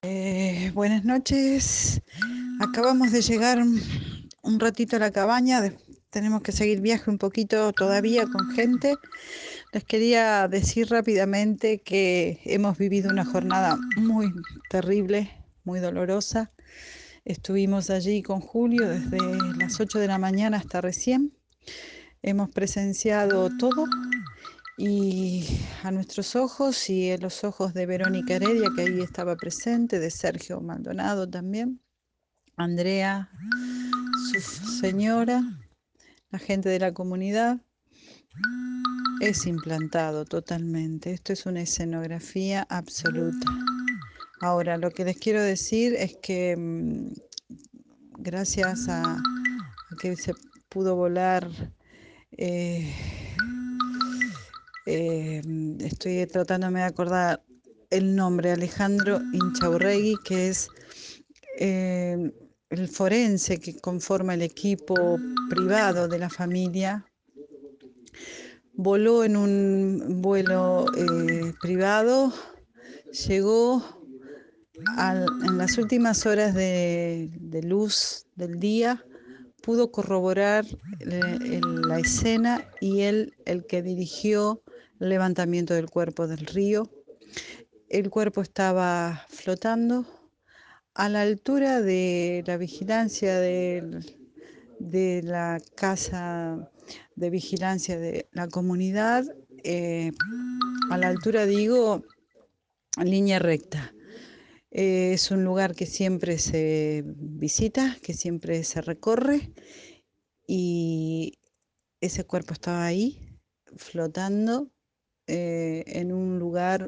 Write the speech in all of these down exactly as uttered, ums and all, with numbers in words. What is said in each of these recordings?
Eh, buenas noches. Acabamos de llegar un ratito a la cabaña. de- Tenemos que seguir viaje un poquito todavía con gente. Les quería decir rápidamente que hemos vivido una jornada muy terrible, muy dolorosa. Estuvimos allí con Julio desde las ocho de la mañana hasta recién. Hemos presenciado todo y a nuestros ojos y en los ojos de Verónica Heredia, que ahí estaba presente, de Sergio Maldonado también, Andrea, su señora, la gente de la comunidad, es implantado totalmente. Esto es una escenografía absoluta. Ahora, lo que les quiero decir es que mmm, gracias a, a, que se pudo volar, eh, eh, estoy tratándome de acordar el nombre, Alejandro Inchaurregui, que es eh, el forense que conforma el equipo privado de la familia. Voló en un vuelo eh, privado, llegó al, en las últimas horas de, de luz del día, pudo corroborar eh, el, la escena y él el que dirigió el levantamiento del cuerpo del río. El cuerpo estaba flotando a la altura de la vigilancia de, de la casa de vigilancia de la comunidad, eh, a la altura, digo, en línea recta. Eh, es un lugar que siempre se visita, que siempre se recorre, y ese cuerpo estaba ahí, flotando eh, en un lugar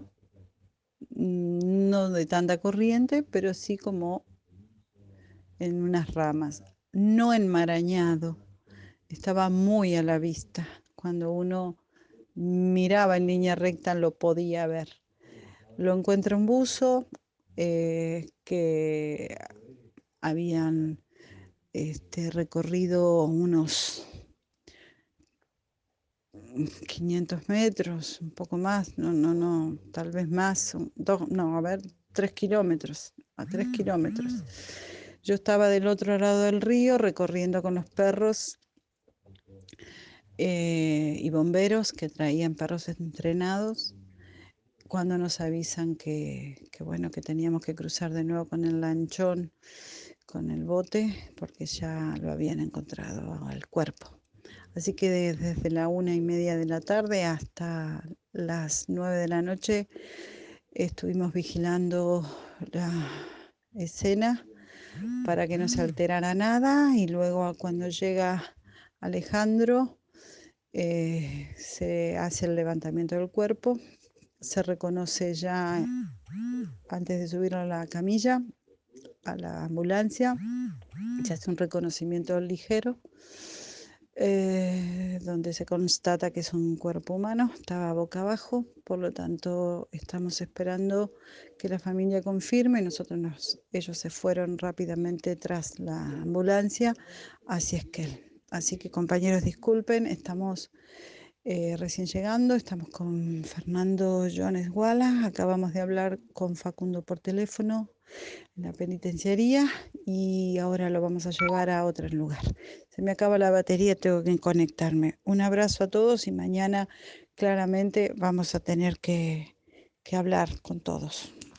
no de tanta corriente, pero sí como en unas ramas, no enmarañado, estaba muy a la vista. Cuando uno miraba en línea recta lo podía ver. Lo encuentra un buzo eh, que habían este, recorrido unos quinientos metros, un poco más, no, no, no, tal vez más, dos, no, a ver, tres kilómetros, a tres kilómetros. Yo estaba del otro lado del río recorriendo con los perros eh, y bomberos que traían perros entrenados cuando nos avisan que, que, bueno, que teníamos que cruzar de nuevo con el lanchón, con el bote, porque ya lo habían encontrado el cuerpo. Así que desde la una y media de la tarde hasta las nueve de la noche estuvimos vigilando la escena para que no se alterara nada, y luego cuando llega Alejandro eh, se hace el levantamiento del cuerpo, se reconoce ya antes de subirlo a la camilla, a la ambulancia, se hace un reconocimiento ligero eh, donde se constata que es un cuerpo humano, estaba boca abajo, por lo tanto estamos esperando que la familia confirme. Nosotros nos, ellos se fueron rápidamente tras la ambulancia hacia Esquel. Así que compañeros, disculpen, estamos eh, recién llegando, estamos con Fernando Jones Guala, acabamos de hablar con Facundo por teléfono en la penitenciaría y ahora lo vamos a llevar a otro lugar. Se me acaba la batería, tengo que conectarme. Un abrazo a todos y mañana claramente vamos a tener que, que hablar con todos.